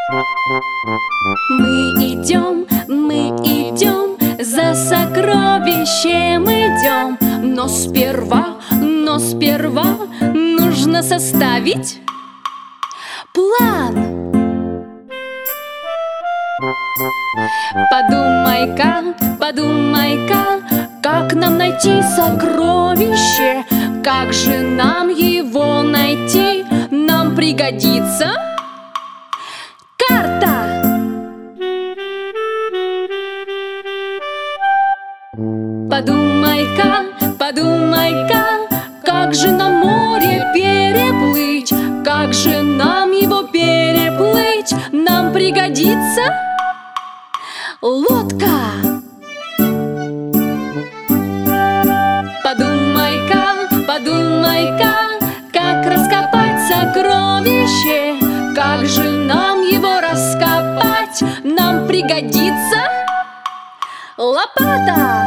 Мы идем, за сокровищем идем. Но сперва нужно составить план. Подумай-ка, как нам найти сокровище? Как же нам его найти? Нам пригодится карта. Подумай-ка, как же на море переплыть? Как же нам его переплыть? Нам пригодится лодка. Подумай-ка, как раскопать сокровище? Как же нам его раскопать? Нам пригодится лопата.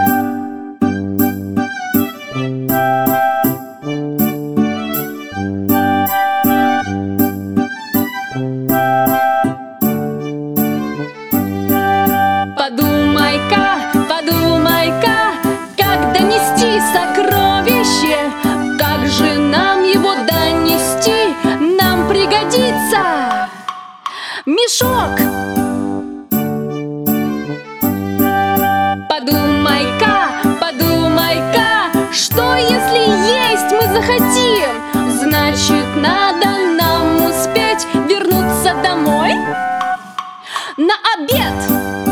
Подумай-ка, как донести сокровище? Как же нам его донести? Нам пригодится мешок. Подумай-ка, что если есть мы захотим? Значит, надо нам успеть вернуться домой на обед.